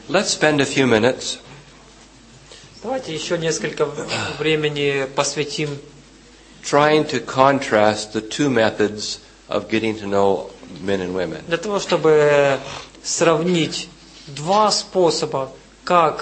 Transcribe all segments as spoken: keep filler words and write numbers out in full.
Let's spend a few minutes Давайте еще несколько времени посвятим trying to contrast the two methods of getting to know men and women. для того, чтобы сравнить два способа, как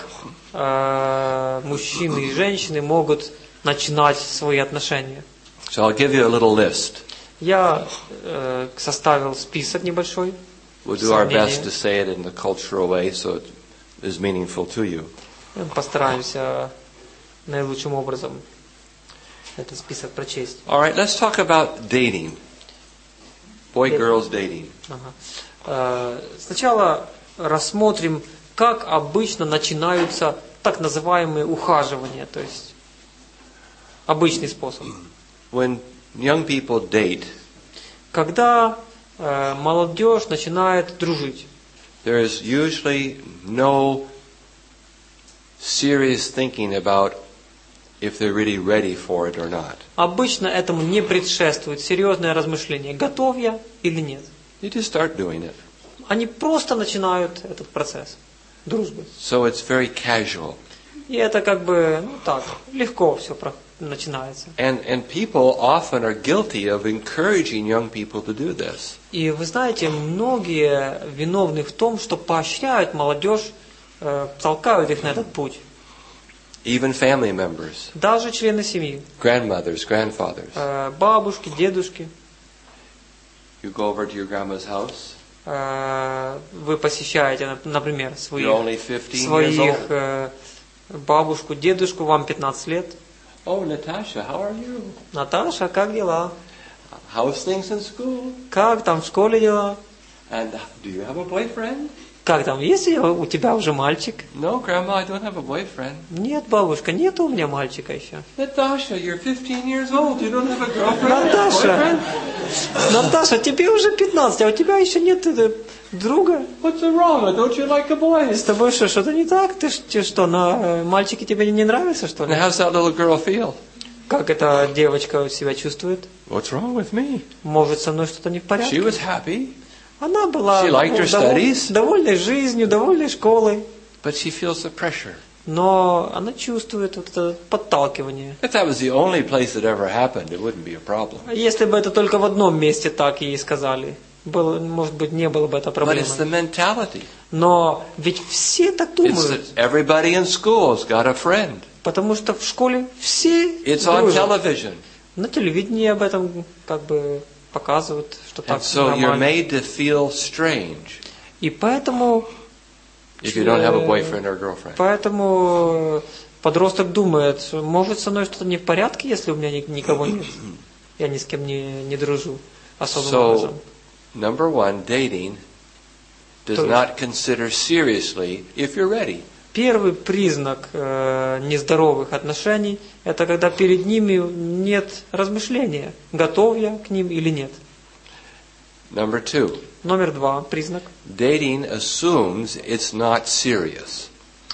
э, мужчины и женщины могут начинать свои отношения. So I'll give you a little list. Я э, составил список небольшой. We'll do our best to say it in the cultural way so it is meaningful to you. Постараемся наилучшим образом этот список прочесть. All right, let's talk about dating. Boy-girls dating. Ага. Э, Сначала рассмотрим, как обычно начинаются так называемые ухаживания, то есть обычный способ. When young people date, Когда э, молодежь начинает дружить, there is usually no serious thinking about if they're really ready for it or not. обычно этому не предшествует серьезное размышление, готов я или нет. You just start doing it. Они просто начинают этот процесс дружбы. So it's very casual. И это как бы, ну так, легко все про- начинается. And and people often are guilty of encouraging young people to do this. И вы знаете, многие виновны в том, что поощряют молодежь, э, толкают их на этот путь. Even family members, Даже члены семьи, grandmothers, grandfathers. э, бабушки, дедушки. You go over to your grandma's house. Э, Вы посещаете, например, You're своих, only fifteen years своих old. э, бабушку, дедушку, вам пятнадцать лет. Oh, Natasha, how are you? Наташа, как дела? How's things in school? Как там в школе дела? And do you have a boyfriend? Как там, есть ли у тебя уже мальчик? No, Grandma, I don't have a boyfriend. Нет, бабушка, нет у меня мальчика еще. Natasha, you're fifteen years old. You don't have a girlfriend? Наташа, Boyfriend? Наташа, тебе уже пятнадцать, а у тебя еще нет э, друга? What's wrong? Don't you like a boy? С тобой что, что-то не так? Ты, ж- ты что, на, э, мальчики тебе не нравятся, что And ли? how's that little girl feel? Как эта девочка себя чувствует? What's wrong with me? Может, со мной что-то не в She порядке? was happy, Она была She liked ну, her довол- studies. довольной жизнью, довольной школой, but she feels the pressure. но она чувствует вот это подталкивание. If that was the only place it ever happened, it wouldn't be a problem. Если бы это только в одном месте так ей сказали, было, может быть, не было бы это But it's the проблемой. mentality. Но ведь все так It's думают, that everybody in school's got a friend. потому что в школе все It's on дружат. television. На телевидении об этом как бы показывают, что так And so you're нормально. made to feel strange И поэтому, if you don't have a э, boyfriend or girlfriend. поэтому подросток думает, что, может, со мной что-то не в порядке, если у меня ни- никого нет. Я ни с кем не, не дружу особым So, образом. number one, dating does То- not consider seriously if you're ready. Первый признак э, нездоровых отношений – это когда перед ними нет размышления, готов я к ним или нет. Number two, Номер два признак. dating assumes it's not serious.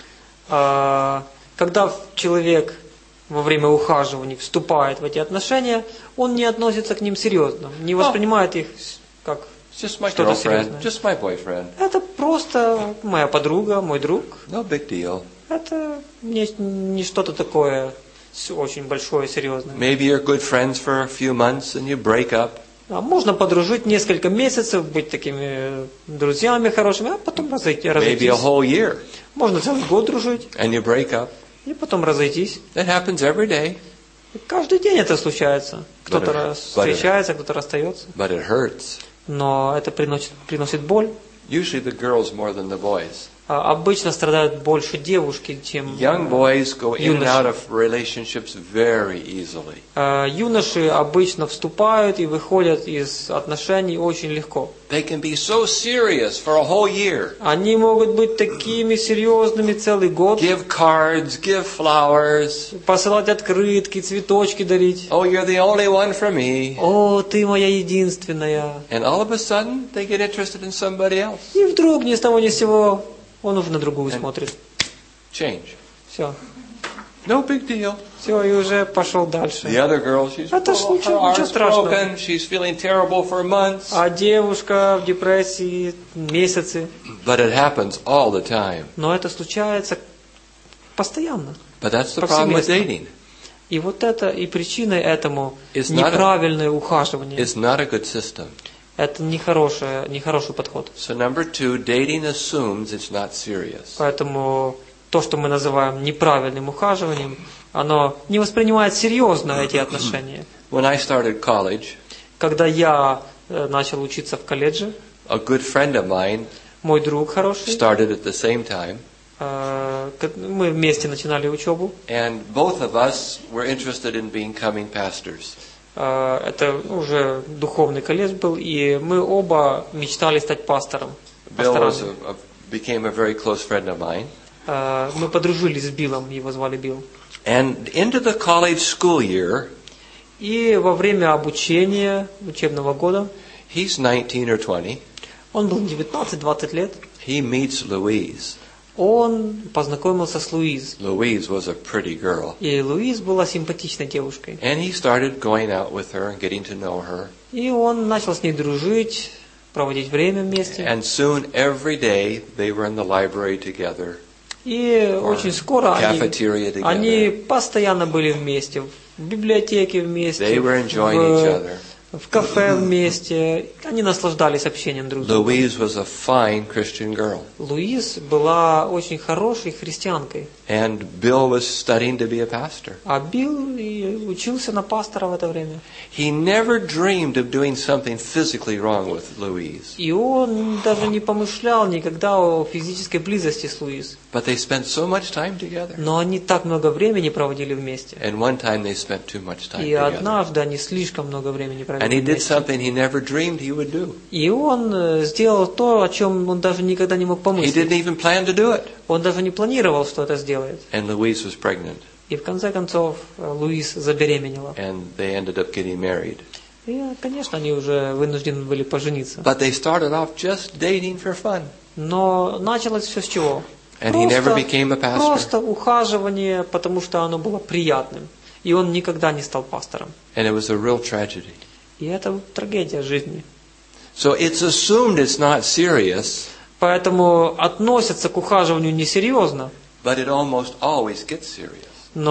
А, когда человек во время ухаживаний вступает в эти отношения, он не относится к ним серьезно, не воспринимает их как It's just my что-то girlfriend, серьезное. just my boyfriend. Это просто моя подруга, мой друг. No big deal. Это не, не что-то такое с- очень большое, серьезное. Maybe you're good friends for a few months and you break up. А можно подружить несколько месяцев, быть такими друзьями хорошими, а потом разойти, Maybe a разойтись. whole year Можно целый год дружить, and you break up. и потом разойтись. That happens every day, И каждый день это случается. Кто-то But it- раз встречается, кто-то расстается. but it hurts. Но это приносит, приносит боль. Usually the girls more than the boys. А обычно страдают больше девушки, чем Young boys go in and юноши. out of relationships very easily. А юноши обычно вступают и выходят из отношений очень легко. They can be so serious for a whole year. Они могут быть такими серьезными целый год, Give cards, give flowers. посылать открытки, цветочки дарить. Oh, you're the only one for me. О, ты моя единственная. And all of a sudden, they get interested in somebody else. И вдруг ни с того ни с сего он уже на другую смотрит. Change. Все. No big deal. Все, и уже пошел дальше. The other girl, she's Это ж full, her ничего, ничего heart's страшного. broken. She's feeling terrible for months. А девушка в депрессии месяцы. But it happens all the time. Но это случается постоянно. But that's the problem with Повсеместно. dating. И вот это, и причиной этому It's not a- неправильное ухаживание. It's not a good system. Это нехороший, нехороший подход. So number two, dating assumes it's not serious. Поэтому то, что мы называем неправильным ухаживанием, оно не воспринимает серьезно эти отношения. When I started college, Когда я э, начал учиться в колледже, a good friend of mine мой друг хороший, started at the same time, э, к- мы вместе начинали учебу. and both of us were interested in becoming pastors. Э, Это уже духовный колледж был, и мы оба мечтали стать пастором. Bill was пасторами. a, a, became a very close friend of mine. Э, Мы подружились с Биллом, его звали Билл. And into the college school year, И во время обучения учебного года, he's nineteen or twenty, он был девятнадцать-двадцать лет, he meets Louise. он познакомился с Луиз. Louise was a pretty girl. И Луиз была симпатичной девушкой. And he started going out with her and getting to know her. И он начал с ней дружить, проводить время вместе. And soon, every day, they were in the library together. И очень скоро они, Cafeteria together. они постоянно были вместе, в библиотеке вместе, They were enjoying each в, other. в кафе вместе. Они наслаждались общением друг с другом. Louise was a fine Christian girl. Луиз была очень хорошей христианкой. And Bill was studying to be a pastor. А Билл и учился на пастора в это время. He never dreamed of doing something physically wrong with Louise. И он даже не помышлял никогда о физической близости с Луиз. But they spent so much time together. Но они так много времени проводили вместе. And one time they spent too much time И together. однажды они слишком много времени And провели he did вместе. something he never dreamed he would do. И он э, сделал то, о чем он даже никогда не мог He помыслить. didn't even plan to do it. Он даже не планировал, что это сделает. And Louise was pregnant. И в конце концов э, Луиз забеременела. And they ended up getting married. И, конечно, они уже вынуждены были пожениться. But they started off just dating for fun. Но началось все с чего? And he never became a pastor. Просто ухаживание, потому что оно было приятным. И он никогда не стал пастором. And it was a real tragedy. И это трагедия жизни. So it's assumed it's not serious, Поэтому относятся к ухаживанию несерьезно, but it almost always gets serious.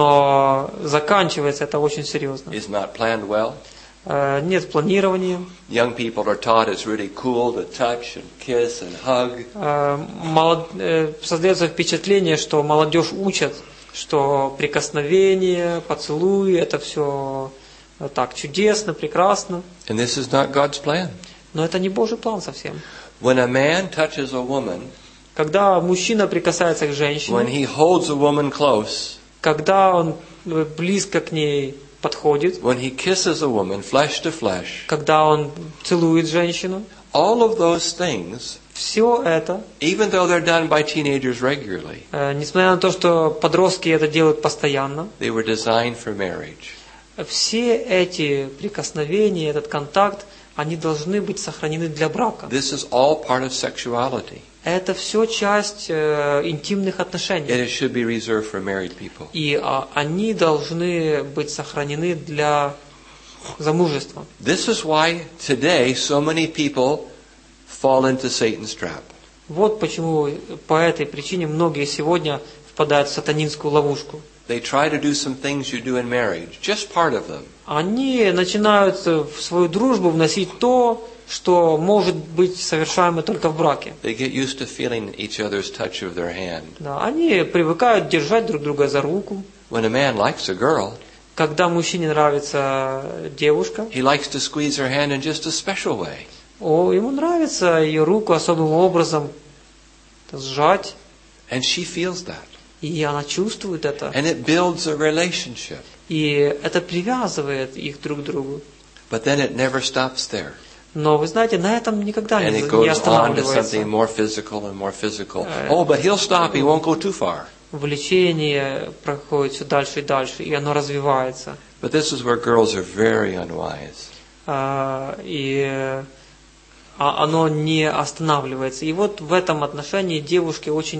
но заканчивается это очень серьезно. It's not planned well. Э, Нет планирования. Young people are taught it's really cool to touch and kiss and hug. Э, молод- э, Создается впечатление, что молодежь учат, что прикосновение, поцелуи, это все так чудесно, прекрасно. And this is not God's plan. Но это не Божий план совсем. When a man touches a woman, Когда мужчина прикасается к when женщине, he holds a woman close, когда он э, близко к ней подходит, when he kisses a woman flesh to flesh, когда он целует женщину, all of those things, все это, even though they're done by teenagers regularly, э, несмотря на то, что подростки это делают постоянно, they were designed for marriage. все эти прикосновения, этот контакт, они должны быть сохранены для брака. This is all part of sexuality. Это все часть э, интимных And отношений. it should be reserved for married people. И а, они должны быть сохранены для замужества. This is why today so many people fall into Satan's trap. Вот почему по этой причине многие сегодня впадают в сатанинскую ловушку. They try to do some things you do in marriage, just part of them. Они начинают в свою дружбу вносить то, что может быть совершаемо только в браке. They get used to feeling each other's touch of their hand. Да, они привыкают держать друг друга за руку. When a man likes a girl, Когда мужчине нравится девушка, he likes to squeeze her hand in just a special way. о, ему нравится ее руку особым образом сжать, And she feels that. и она чувствует это. And it builds a relationship. И это привязывает их друг к другу. But then it never stops there. Но вы знаете, на этом никогда And не, it не goes on to останавливается. something more physical and more physical. Oh, but he'll stop. He won't go too far. Влечение проходит все дальше и дальше, и оно развивается. But this is where girls are very unwise. А, и а, оно не останавливается. И вот в этом отношении девушки очень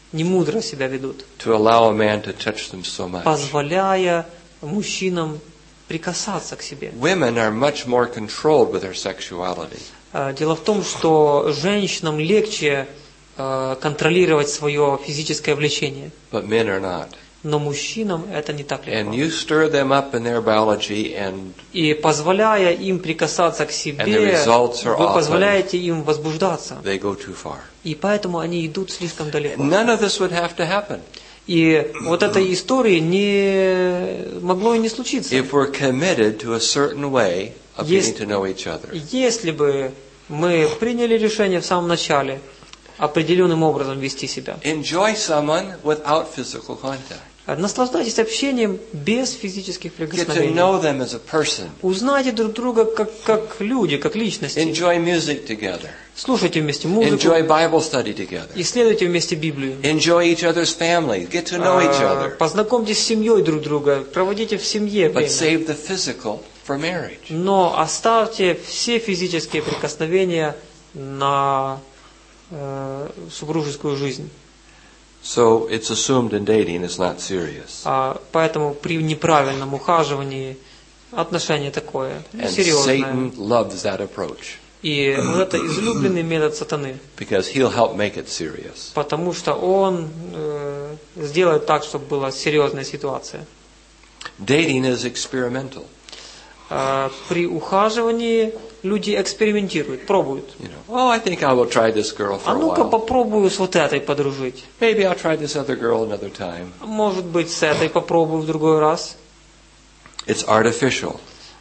не мудро себя ведут, to allow a man to touch them so much. позволяя мужчинам прикасаться к себе. Women are much more controlled with their sexuality. Э, Дело в том, что женщинам легче э, контролировать свое физическое влечение, But men are not. но мужчинам это не так And легко. you stir them up in their biology, and И позволяя им прикасаться к And the себе, results are вы often- позволяете им возбуждаться. they go too far. И поэтому они идут слишком далеко. None of this would have to happen И вот этой истории не могло и не случиться, if we're committed to a certain way of Yes. getting to know each other. если бы мы приняли решение в самом начале определенным образом вести себя. Enjoy someone without physical contact. Наслаждайтесь общением без физических Get to прикосновений. know them as a person. Узнайте друг друга как, как люди, как личности. Enjoy music together. Слушайте вместе музыку, Enjoy Bible study together. исследуйте вместе Библию. Enjoy each other's families. Get to know each А, other. Познакомьтесь с семьей друг друга, проводите в семье But время. save the physical for marriage. Но оставьте все физические прикосновения на э, супружескую жизнь. So it's assumed in dating it's not serious. А поэтому при неправильном ухаживании отношение такое, And серьезное. Satan loves that approach И вот это излюбленный метод сатаны, because he'll help make it serious. потому что он э, сделает так, чтобы была серьезная ситуация. Dating is experimental. А при ухаживании люди экспериментируют, пробуют. You know, oh, I think I will try this girl for А a ну-ка while. попробую с вот этой подружить. Maybe I'll try this other girl another time. Может быть, с этой попробую в другой раз. It's artificial.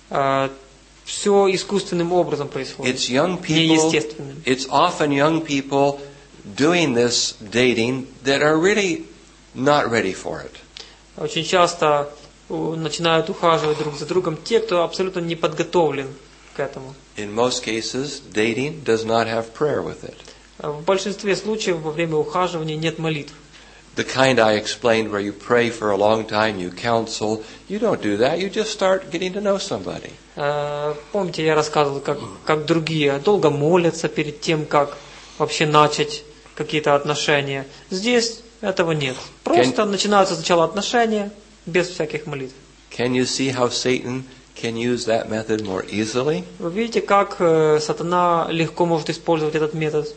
Все искусственным образом происходит. It's young people. Неестественным. It's often young people doing this dating that are really not ready for it. Очень часто у- начинают ухаживать друг за другом те, кто абсолютно не подготовлен к этому. In most cases, dating does not have prayer with it. В большинстве случаев во время ухаживания нет молитв. The kind I explained where you pray for a long time, you counsel, you don't do that. You just start getting to know somebody. Э, Помните, я рассказывал, как, как другие долго молятся перед тем, как вообще начать какие-то отношения. Здесь этого нет. Просто начинаются сначала отношения без всяких молитв. Can you see how Satan can use that method more easily? Вы видите, как э, сатана легко может использовать этот метод.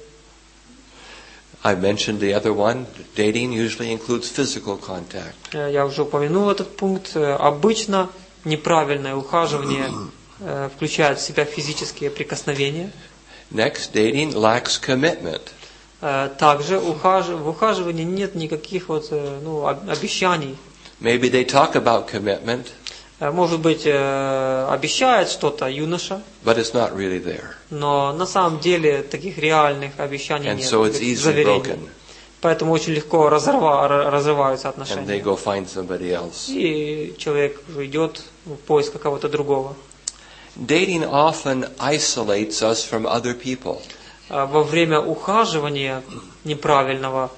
I mentioned the other one. Dating usually includes physical contact. Э, Я уже упомянул этот пункт. Э, Обычно неправильное ухаживание э, включает в себя физические прикосновения. Next, dating lacks commitment. Э, Также ухаж- в ухаживании нет никаких вот, э, ну, об- обещаний. Maybe they talk about commitment, Э, Может быть, э, обещает что-то юноша, but it's not really there. но на самом деле таких реальных обещаний And нет, so it's таких easily заверений. broken. Поэтому очень легко разорва- р- разрываются And they отношения. go find somebody else. И человек уже идет в поиск кого-то другого. Dating often isolates us from other people. А Во время ухаживания неправильного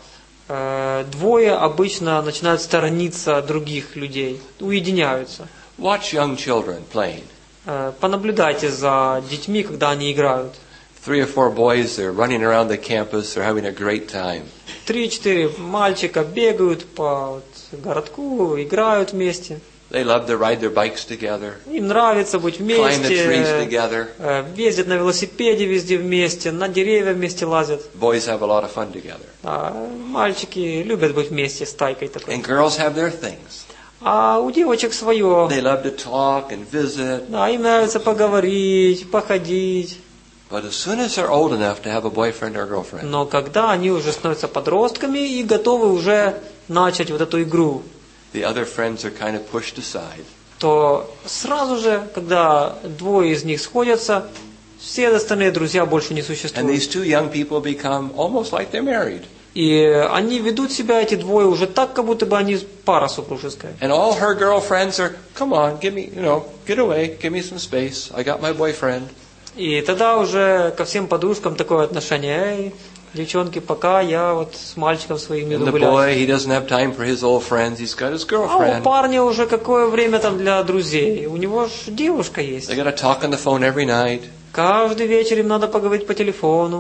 э, двое обычно начинают сторониться других людей, уединяются. Watch young children playing. Э, Понаблюдайте за детьми, когда они играют. Three or four boys, they're running around the campus, they're having a great time. Три-четыре мальчика бегают по вот городку, играют вместе. They love to ride their bikes together, Им нравится быть climb the trees вместе, together. э, ездят на велосипеде везде вместе, на деревья вместе лазят. Boys have a lot of fun together. А мальчики любят быть вместе с тайкой такой. And girls have their things. А у девочек свое. They love to talk and visit. Да, им нравится поговорить, походить. But as soon as they're old enough to have a boyfriend or girlfriend, Но когда они уже становятся подростками и готовы уже начать вот эту игру, the other friends are kind of pushed aside. то сразу же, когда двое из них сходятся, все остальные друзья больше не And существуют. these two young people become almost like they're married. И они ведут себя, эти двое, уже так, как будто бы они пара супружеская. And all her girlfriends are, come on, give me, you know, get away, give me some space. I got my boyfriend. И тогда уже ко всем подружкам такое отношение. Эй, девчонки, пока я вот с мальчиком своим And иду the гулять. boy, he doesn't have time for his old friends. He's got his А у girlfriend. парня уже какое время там для друзей. У него же девушка есть. They got to talk on the phone every night. Каждый вечер им надо поговорить по телефону.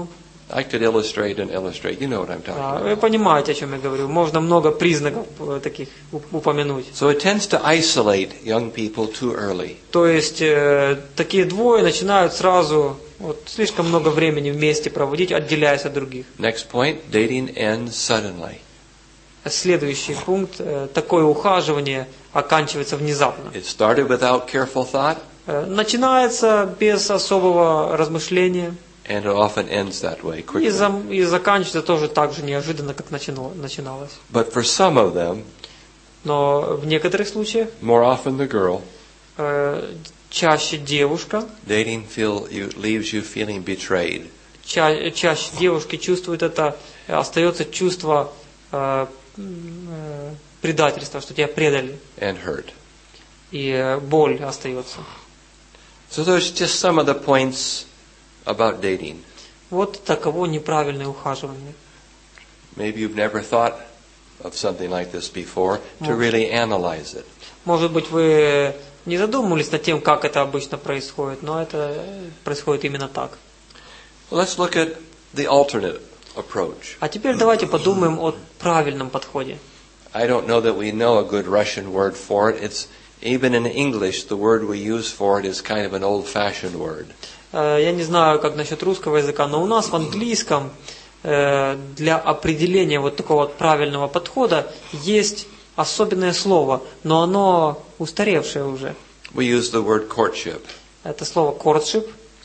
I could illustrate and illustrate. You know what I'm talking А, about. Вы понимаете, о чем я говорю. Можно много признаков э, таких уп- упомянуть. So it tends to isolate young people too early. То есть э, такие двое начинают сразу вот, слишком много времени вместе проводить, отделяясь от других. Next point, dating ends suddenly. Следующий пункт. э, Такое ухаживание оканчивается внезапно. It started without careful thought, Э, Начинается без особого размышления and it often ends that way и, quickly. зам- и заканчивается тоже так же неожиданно, как начинало- начиналось. But for some of them, Но в некоторых случаях more often the girl, э, чаще девушка, dating feel you, leaves you feeling betrayed. ча- чаще девушки чувствуют это, э, остается чувство э, м, э, предательства, что тебя предали, and hurt. и э, боль остается. So there's just some of the points about dating. Вот таково неправильное ухаживание. Maybe you've never thought of something like this before to Может. really analyze it. Может быть, вы не задумывались над тем, как это обычно происходит, но это э, происходит именно так. Let's look at the alternate approach. А теперь давайте подумаем о правильном подходе. I don't know that we know a good Russian word for it. It's even in English, the word we use for it is kind of an old-fashioned word. Э, Я не знаю, как насчет русского языка, но у нас в английском э, для определения вот такого вот правильного подхода есть особенное слово, но оно устаревшее уже. We use the word courtship. Это слово courtship,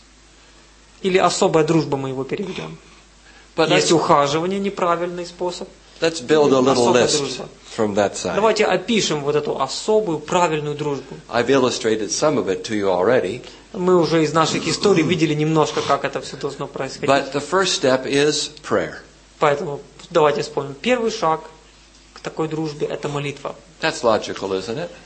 или особая дружба мы его переведем. But Есть let's, ухаживание, неправильный способ. let's build a little Особая list дружба. from that side. Давайте опишем вот эту особую правильную дружбу. I've illustrated some of it to you already. Мы уже из наших историй видели немножко, как это все должно происходить. But the first step is prayer. Поэтому давайте вспомним. Первый шаг к такой дружбе – это молитва. That's logical, isn't it?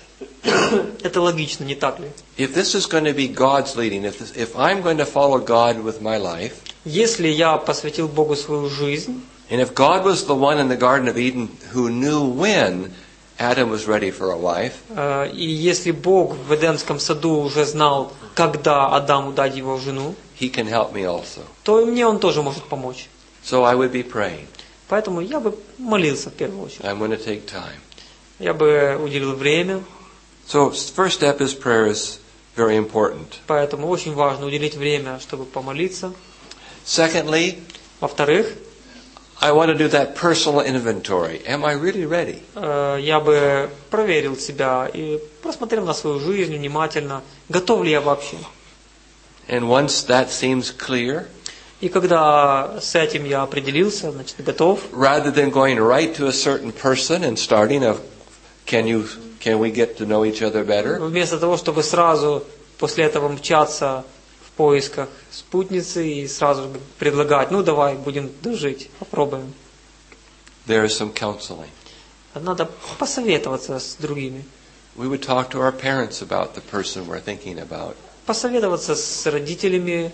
Это логично, не так ли? If this is going to be God's leading, if, this, if I'm going to follow God with my life, Если я посвятил Богу свою жизнь, and if God was the one in the Garden of Eden who knew when Adam was ready for a wife, э, и если Бог в Эдемском саду уже знал, когда Адаму дать его в жену, He can help me also. то и мне Он тоже может помочь. So I would be praying. Поэтому я бы молился в первую очередь. I'm going to take time. Я бы уделил время, So first step is prayer is very important. поэтому очень важно уделить время, чтобы помолиться. Secondly, Во-вторых, I want to do that personal inventory. Am I really ready? э, я бы проверил себя и просмотрел на свою жизнь внимательно, готов ли я вообще. And once that seems clear, И когда с этим я определился, значит, готов, rather than going right to a certain person and starting a, can you, can we get to know each other better? вместо того, чтобы сразу после этого мчаться в поисках спутницы и сразу же предлагать, ну давай, будем дружить, попробуем. There is some counseling. Надо посоветоваться с другими. We would talk to our parents about the person we're thinking about. Посоветоваться с родителями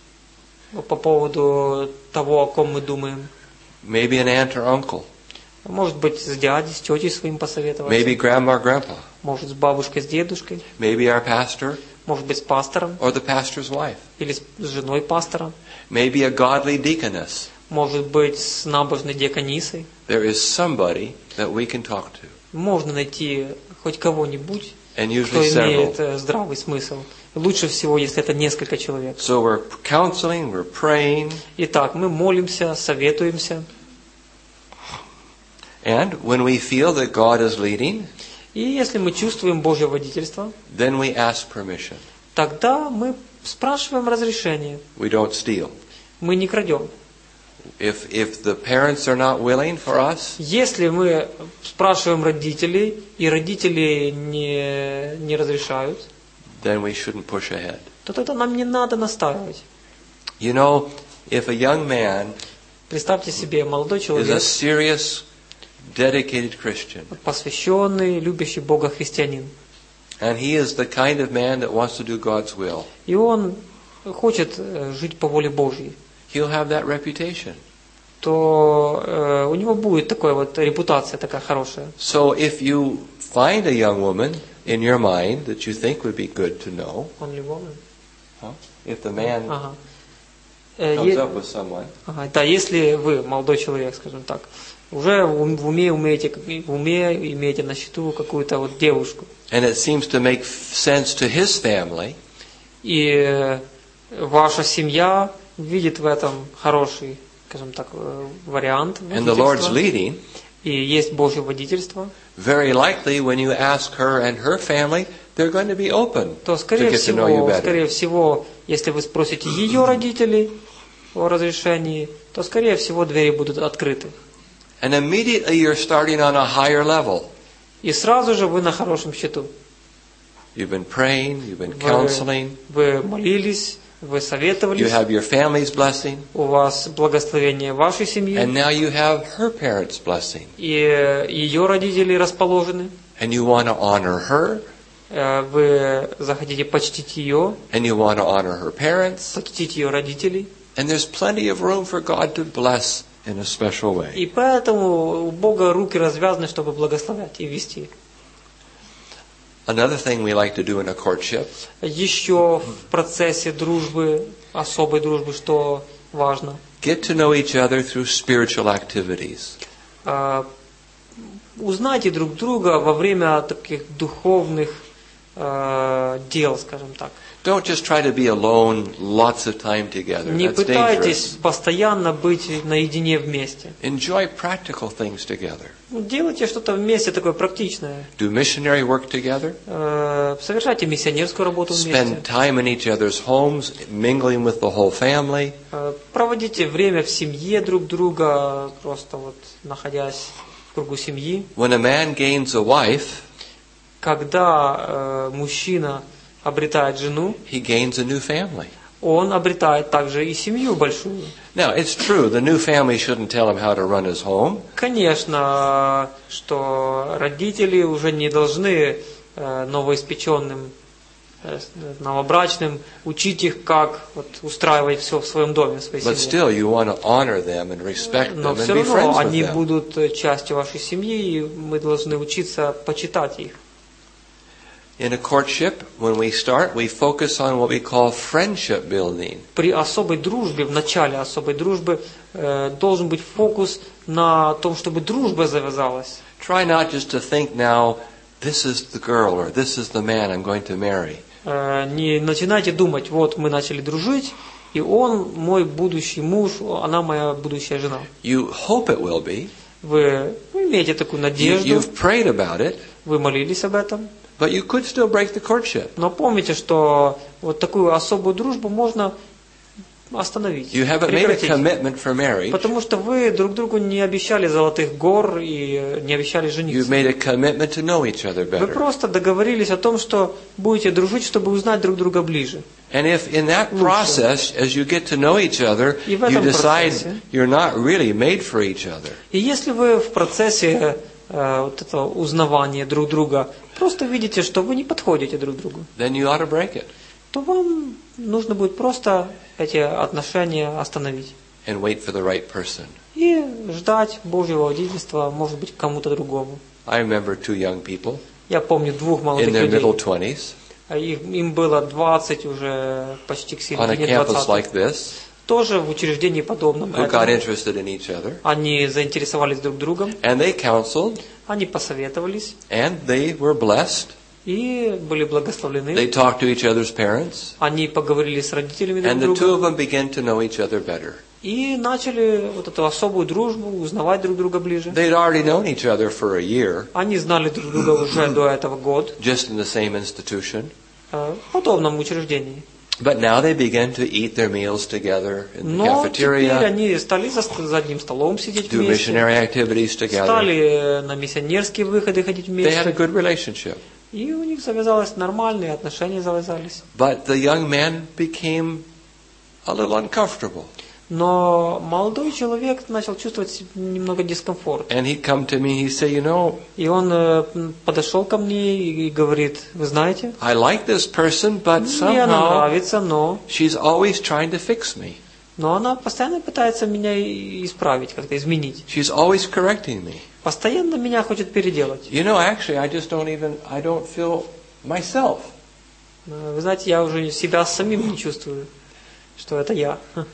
по поводу того, о ком мы думаем. Maybe an aunt or uncle. Может быть, с дядей, с тетей своим посоветоваться. Maybe grandma or grandpa. Может, с бабушкой, с дедушкой. Maybe our pastor Может быть, с пастором or the pastor's wife. или с с женой пастора. Maybe a godly deaconess. Может быть, с набожной диаконисой. There is somebody that we can talk to. Можно найти хоть кого-нибудь, And кто usually имеет several. э, здравый смысл. Лучше всего, если это несколько человек. So we're counseling, we're praying, Итак, мы молимся, советуемся. and when we feel that God is leading, И если мы чувствуем Божье водительство, then we ask permission. тогда мы спрашиваем разрешение. We don't steal. Мы не крадем. If if the parents are not willing for us, Если мы спрашиваем родителей, и родители не, не разрешают, then we shouldn't push ahead. то тогда нам не надо настаивать. You know, if a young man Представьте себе, молодой is a человек, serious, dedicated Christian, посвященный, любящий Бога христианин, and he is the kind of man that wants to do God's will, и он хочет э, жить по воле Божьей, he'll have that reputation. то э, у него будет такая вот репутация такая хорошая. So if you find a young woman in your mind that you think would be good to know, Only woman. huh? If the man Ага. Э, comes е- up with someone, Ага, да, если вы, молодой человек, скажем так, уже в ум- в уме умеете, как- в уме имеете на счету какую-то вот девушку, and it seems to make f- sense to his family, и э, ваша семья видит в этом хороший, скажем так, э, вариант and the Lord's водительства, leading, и есть Божье водительство, very likely when you ask her and her family, they're going to be open то, to скорее get to know you всего, better. скорее всего, если вы спросите ее родителей о разрешении, то, скорее всего, двери будут открыты. And immediately you're starting on a higher level. И сразу же вы на хорошем счету. You've been praying, you've been Вы, counseling, вы молились, вы you советовались, have your family's blessing, у вас благословение вашей семьи, and now you have her parents' blessing. и ее родители расположены. And you want to honor her, Э, Вы захотите почтить ее, and you want to honor her parents, почтить ее родителей. and there's plenty of room for God to bless in a special way. И поэтому у Бога руки развязаны, чтобы благословлять и вести. Another thing we like to do in a courtship Еще в процессе дружбы, особой дружбы, что важно, get to know each other through spiritual activities. э, узнайте друг друга во время таких духовных э, дел, скажем так. Don't just try to be alone lots of time together. Не That's пытайтесь dangerous. постоянно быть наедине вместе. Enjoy practical things together. Ну, делайте что-то вместе такое практичное. Do missionary work together. Э, Совершайте миссионерскую работу вместе. Spend time in each other's homes, mingling with the whole family. Э, Проводите время в семье друг друга, просто вот находясь в кругу семьи. When a man gains a wife, Когда э, мужчина обретает жену, he gains a new family. он обретает также и семью большую. Now, it's true, the new family shouldn't tell him how to run his home, Конечно, что родители уже не должны э, новоиспеченным, э, новобрачным учить их, как вот, устраивать все в своем доме, в своей but семье. still you want to honor them and respect Но them and все be равно friends with они them. будут э, частью вашей семьи, и мы должны учиться почитать их. In a courtship, when we start, we focus on what we call friendship building. При особой дружбе, в начале особой дружбы, э, должен быть фокус на том, чтобы дружба завязалась. Try not just to think now, this is the girl or this is the man I'm going to marry. Э, Не начинайте думать, вот мы начали дружить, и он мой будущий муж, она моя будущая жена. You hope it will be. Вы, вы имеете такую You, надежду, you've prayed about it, вы молились об этом, but you could still break the courtship. но помните, что вот такую особую дружбу можно остановить, You haven't made a прекратить. commitment for marriage. Потому что вы друг другу не обещали золотых гор и не обещали You've жениться. made a commitment to know each other Вы better. просто договорились о том, что будете дружить, чтобы узнать друг друга ближе. And if in that process, as you get to know each other, И в you этом decide процессе- you're not really made for each other, И если вы в процессе э, вот этого узнавания друг друга просто видите, что вы не подходите друг другу, then you ought to break it то вам нужно будет просто эти отношения остановить. and wait for the right person. И ждать Божьего водительства, может быть, к кому-то другому. I remember two young people Я помню двух in молодых their людей. middle twenties А их- Им было двадцать уже, почти к on a середине campus двадцатых. like this Тоже в учреждении подобном who got этому. interested in each other, Они заинтересовались друг другом, and they counseled, они посоветовались and they were blessed. и были благословлены. They talked to each other's parents, Они поговорили с родителями друг and the two of друга them began to know each other better. и начали вот эту особую дружбу, узнавать друг друга ближе. They'd already known each other for a year, Они знали друг друга уже до этого год just in the same institution. э, в подобном учреждении. But now they began to eat their meals together in the Но теперь cafeteria, они стали за, ст- за одним столом сидеть do вместе, missionary activities together. стали на миссионерские выходы ходить They had a вместе. good relationship. И у них завязалось нормальные отношения, завязались. But the young man became a little uncomfortable. Но молодой человек начал чувствовать немного дискомфорт. And he'd come to me, he'd say, you know, И он э, подошел ко мне и говорит, вы знаете, I like this person, but мне она somehow нравится, но, she's always trying to fix me. но она постоянно пытается меня и- исправить, как-то изменить. She's always correcting me. Постоянно меня хочет переделать. You know, actually, I just don't even, I don't feel myself. Э, Вы знаете, я уже себя самим не чувствую, что это я.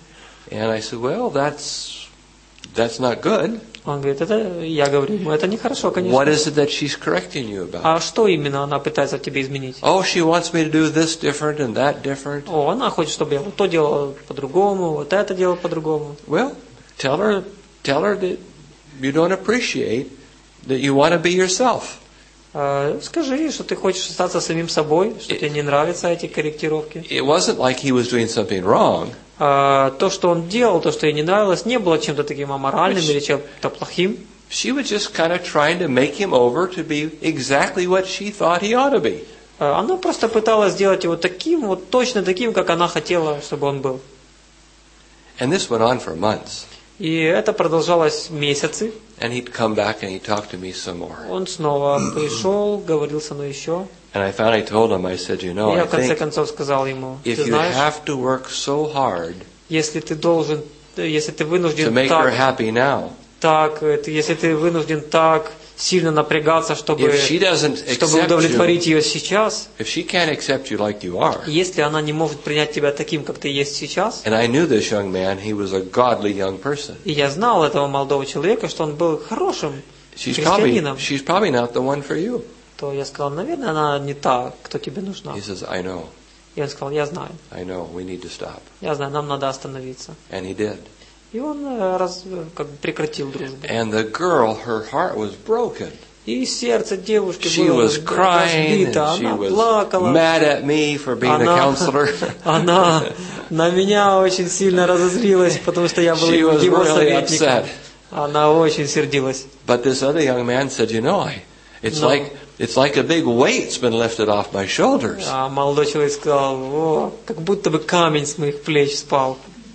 And I said, well, that's that's not good. Он говорит, это, я говорю ему, это нехорошо, конечно. What is it that she's correcting you about? А что именно она пытается тебе изменить? Oh, she wants me to do this different and that different. О, она хочет, чтобы я вот то делал по-другому, вот это делал по-другому. Well, tell her, tell her that you don't appreciate that you want to be yourself. Uh, скажи, что ты хочешь остаться самим собой, что тебе не нравятся эти корректировки. It wasn't like he was doing something wrong. Uh, то, что он делал, то, что ей не нравилось, не было чем-то таким аморальным или чем-то плохим. She was just kind of trying to make him over to be exactly what she thought he ought to be. Uh, она просто пыталась сделать его таким, вот точно таким, как она хотела, чтобы он был. And this went on for months. И это продолжалось месяцы. And he'd come back and he'd talk to me some more. Он снова пришел, говорил со мной еще. And I finally told him, I said, you know, Я I в конце think концов сказал ему, if ты you знаешь, have to work so hard если ты должен, если ты to вынужден make her так, happy now, так, это, если ты вынужден так сильно напрягаться, чтобы, if she doesn't чтобы accept удовлетворить you, ее сейчас, if she can't accept you like you are, если она не может принять тебя таким, как ты есть сейчас, and I knew this young man, he was a godly young person. и я знал этого молодого человека, что он был хорошим She's probably, христианином, she's probably not the one for you. то я сказал, наверное, она не та, кто тебе нужна. He says, I know, И он сказал, я знаю, I know, we need to stop. я знаю, нам надо остановиться. And he did. И он э, раз, как бы прекратил дружбу. And the girl, her heart was broken. И сердце девушки She было was crying, разбито, and she она was плакала. mad at me for being a Она, counselor. она на меня очень сильно разозлилась, потому что я был She was его really советником. upset. Она очень сердилась. But this other young man said, you know, I, it's No. like it's like a big weight's been lifted off my shoulders. А молодой человек сказал, о, как будто бы камень с моих плеч спал.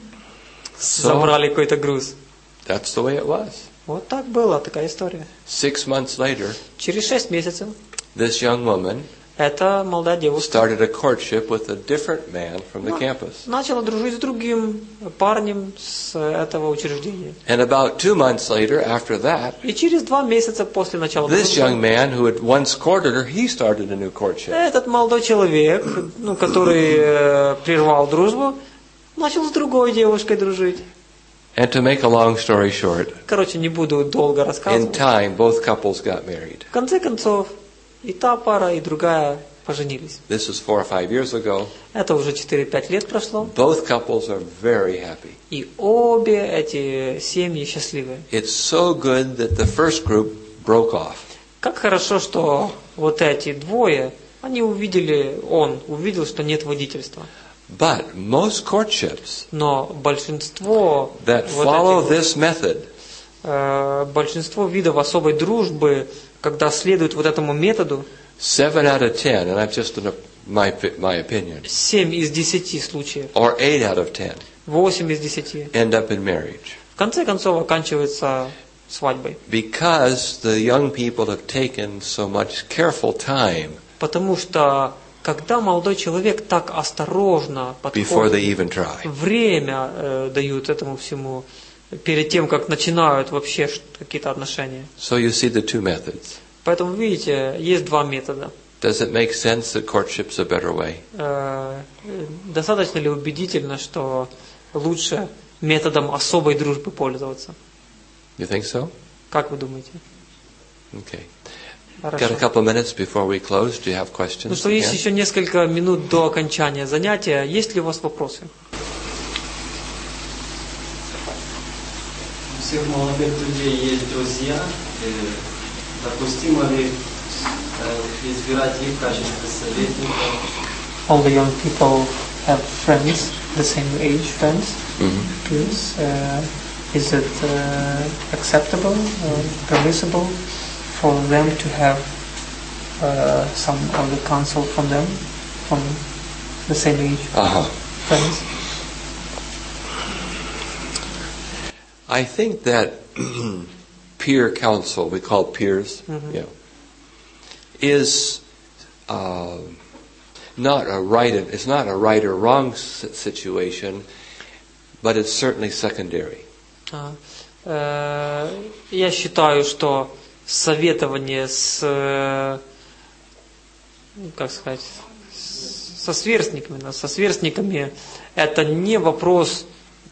So Забрали какой-то груз. that's the way it was. Вот так было, такая история. Six months later, Через шесть месяцев this young woman эта молодая девушка started a courtship with a different man from the Ну, campus. начала дружить с другим парнем с этого учреждения. And about two months later, after that, И через два месяца после начала this young дружбы man who had once courted her, he started a new courtship. этот молодой человек, ну, который э, прервал дружбу, начал с другой девушкой дружить. And to make a long story short, Короче, не буду долго in рассказывать. time, both couples got married. В конце концов, и та пара, и другая поженились. This was four or five years ago. Это уже четыре-пять лет прошло. Both couples are very happy. И обе эти семьи счастливы. It's so good that the first group broke off. Как хорошо, что вот эти двое, они увидели, он увидел, что нет водительства. But most courtships Но большинство, that вот follow этих, this method э, большинство видов особой дружбы, когда следуют вот этому методу, seven out of ten, and that's just in a, my my opinion, семь из десяти случаев, or eight out of ten, восемь из десяти, end up in marriage в конце концов оканчивается свадьбой. because the young people have taken so much careful time Потому что когда молодой человек так осторожно before they подходит, even try. время э, дают этому всему, перед тем, как начинают вообще ш- какие-то отношения. So you see the two methods. Поэтому, видите, есть два метода. Does it make sense that courtship's a better way? Э, э, достаточно ли убедительно, что лучше методом особой дружбы пользоваться? You think so? Как вы думаете? Okay. Хорошо. Got a couple minutes before we close. Do you have Ну questions? что, есть again? еще несколько минут до окончания занятия. Есть ли у вас вопросы? У всех молодых людей есть друзья. И допустимо ли э, избирать их в качестве советников? All the young people have friends, the same age friends. Mhm. Yes. Uh, is it uh, acceptable, uh, permissible for them to have uh, some of the counsel from them, from the same age Uh-huh. friends? I think that peer counsel, we call it peers, Mhm. yeah, is uh, not a right. It's not a right or wrong s- situation, but it's certainly secondary. А, э, Я считаю, что советование с, э, ну, как сказать, с- со сверстниками, да, со сверстниками, это не вопрос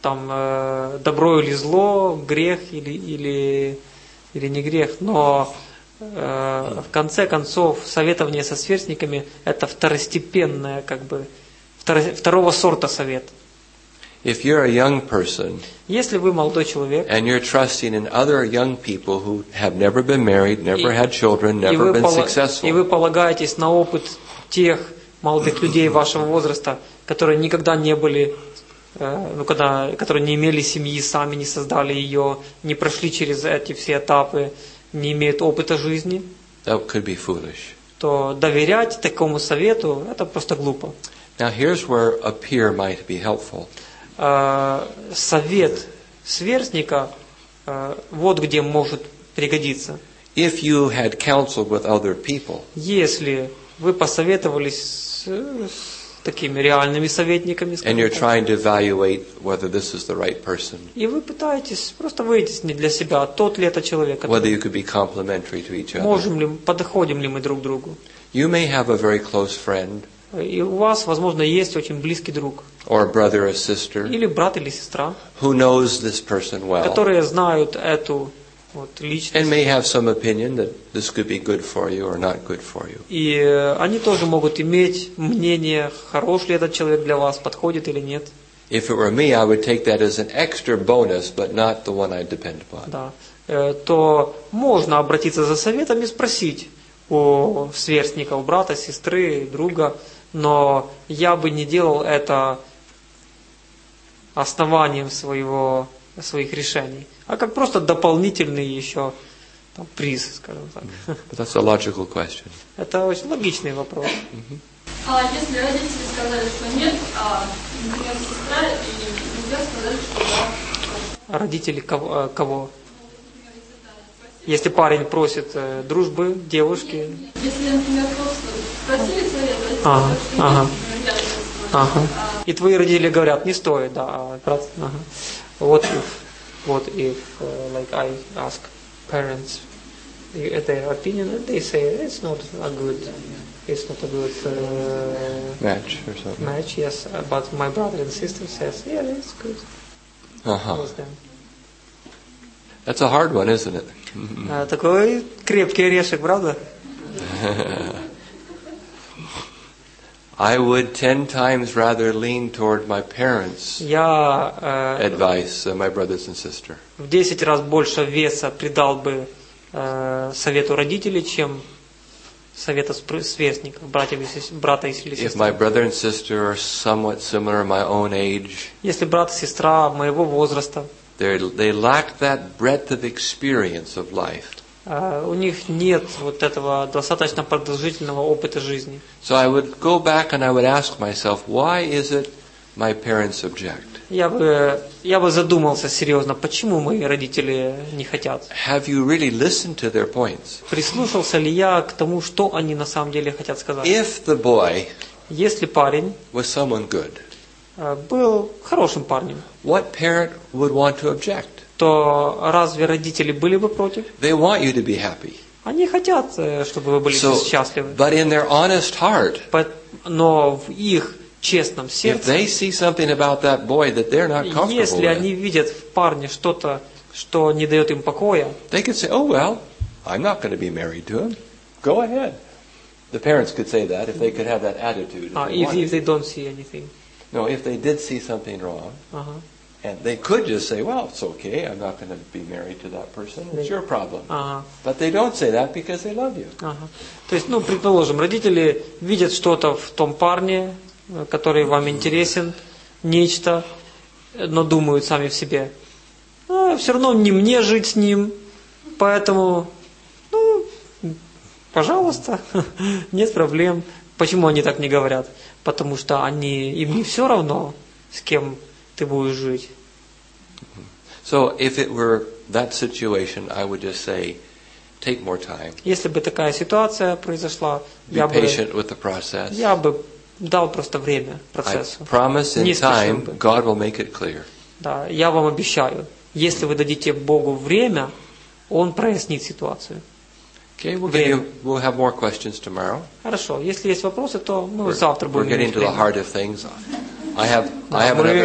там э, добро или зло, грех или, или, или не грех, но э, в конце концов советование со сверстниками это второстепенное, как бы, второ, второго сорта совет. If you're a young person, если вы молодой человек, and you're trusting in other young people who have never been married, never had children, never been successful, и вы полагаетесь на опыт тех молодых людей вашего возраста, которые никогда не были, э, ну, когда, которые не имели семьи, сами не создали ее, не прошли через эти все этапы, не имеют опыта жизни, that could be foolish. то доверять такому совету это просто глупо. Now here's where a peer might be helpful. Э, совет сверстника э, вот где может пригодиться. If you had counseled with other people, если вы посоветовались с, с такими реальными советниками, and you're так, trying to evaluate whether this is the right person, и вы пытаетесь просто выяснить для себя, тот ли это человек, whether который, you could be complementary to each other. можем ли, подходим ли мы друг к другу. You may have a very close friend, И у вас, возможно, есть очень близкий друг, or a brother or sister, или брат или сестра, who knows this person well, которые знают эту вот, and личность, may have some opinion that this could be good for you or not good for you. и э, они тоже могут иметь мнение, хорош ли этот человек для вас, подходит или нет. If it were me, I would take that as an extra bonus, but not the one I depend upon. Да. Э, то можно обратиться за советом и спросить у сверстника, у брата, сестры, друга, но я бы не делал это основанием своего, своих решений, а как просто дополнительный еще там, приз, скажем так. But that's a logical question. Это очень логичный вопрос. А если родители сказали, что нет, а, например, сестра и друзья сказали, что да? Родители кого? кого? Если парень просит э, дружбы, девушки. Если, например, просто просили совет, родители Ага, сказали, что ага. нет, например, я Ага. И твои родители говорят, не стоит, да. а брат, ага. What if, what if, uh, like I ask parents their opinion, and they say it's not a good, it's not a good uh, Match or something. match, yes. But my brother and sister says, yeah, it's good. Uh-huh. With them. That's a hard one, isn't it? А, такой крепкий орешек, правда? I would ten times rather lean toward my parents' Я э, advice than my brothers and sister. в десять раз больше веса придал бы э, совету родителей, чем совета спр- сверстников, братьев и сес- брата или If my сестры. brother and sister are somewhat similar, my own age, Если брат и сестра моего возраста, they're- they lack that breadth of experience of life. э, у них нет вот этого достаточно продолжительного опыта жизни. So I would go back and I would ask myself, why is it my parents object? Я бы, я бы задумался серьезно, почему мои родители не хотят. Have you really listened to their points? Прислушался ли я к тому, что они на самом деле хотят сказать? If the boy Если парень was someone good, э, был хорошим парнем, what parent would want to object? то разве родители были бы против? They want you to be happy. Они хотят, э, чтобы вы были So, счастливы. but in their honest heart, По- Но в их честном if сердце, they see something about that boy that they're not comfortable если они with, видят в парне что-то, что не дает им покоя, they could say, oh, well, I'm not going to be married to him. Go ahead. The parents could say that if they could have that attitude. If а, they if, wanted. if they don't see anything. No, if they did see something wrong, Ага, and they could just say, well, it's okay, I'm not going to be married to that person. It's your problem. ага, But they don't say that because they love you. ага. То есть, ну, предположим, родители видят что-то в том парне, э, который вам интересен, нечто, э, но думают сами в себе. А, все равно не мне жить с ним, поэтому, ну, пожалуйста, нет проблем. Почему они так не говорят? Потому что они, им не все равно, с кем ты будешь жить. So if it were that situation, I would just say, take more time. Если бы такая ситуация произошла, Be я бы, patient with the process. я бы дал просто время I процессу. promise in Не спешил time, бы. God will make it clear. Да, я вам обещаю, если вы дадите Богу время, Он прояснит ситуацию. Okay, we'll, get Время. you, we'll have more questions tomorrow. Хорошо, если есть вопросы, то мы We're, завтра we're будем getting иметь to the время. heart of things. I have, I Да, have мы another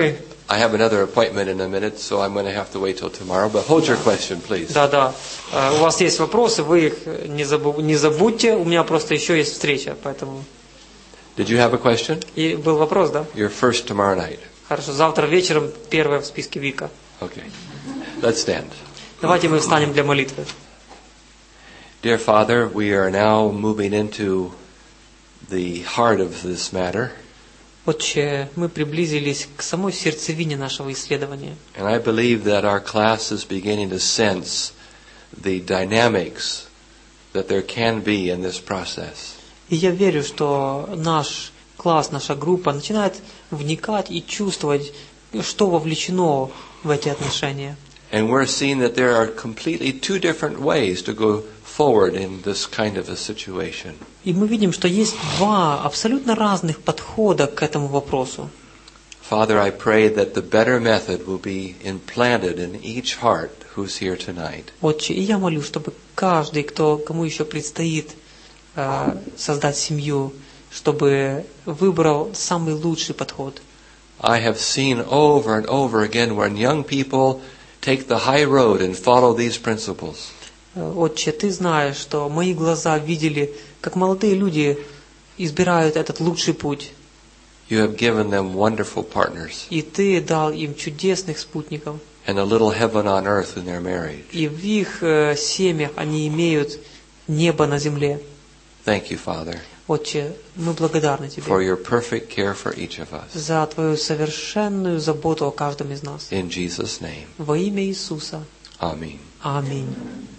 I have another appointment in a minute, so I'm going to have to wait till tomorrow. But hold your question, please. Да, да. Э, У вас есть вопросы, вы их не, забу- не забудьте. У меня просто еще есть встреча, поэтому. Did you have a question? И был вопрос, да? You're first tomorrow night. Хорошо. Завтра вечером первое в списке Вика. Okay. Let's stand. Давайте мы встанем для молитвы. Dear Father, we are now moving into the heart of this matter. Отче, мы приблизились к самой сердцевине нашего исследования. And I believe that our class is beginning to sense the dynamics that there can be in this process. И я верю, что наш класс, наша группа начинает вникать и чувствовать, что вовлечено в эти отношения. And we're seeing that there are completely two different ways to go forward in this kind of a situation. И мы видим, что есть два абсолютно разных подхода к этому вопросу. Father, I pray that the better method will be implanted in each heart who's here tonight. Отче, и я молю, чтобы каждый, кто, кому еще предстоит э, создать семью, чтобы выбрал самый лучший подход. I have seen over and over again when young people take the high road and follow these principles. Отче, ты знаешь, что мои глаза видели, как молодые люди избирают этот лучший путь. You have given them wonderful partners И ты дал им чудесных спутников. and a little heaven on earth in their marriage. И в их э, семьях они имеют небо на земле. Thank you, Father, Отче, мы благодарны for Тебе your perfect care for each of us. за Твою совершенную заботу о каждом из нас. In Jesus' name, Во имя Иисуса. Amen. Аминь.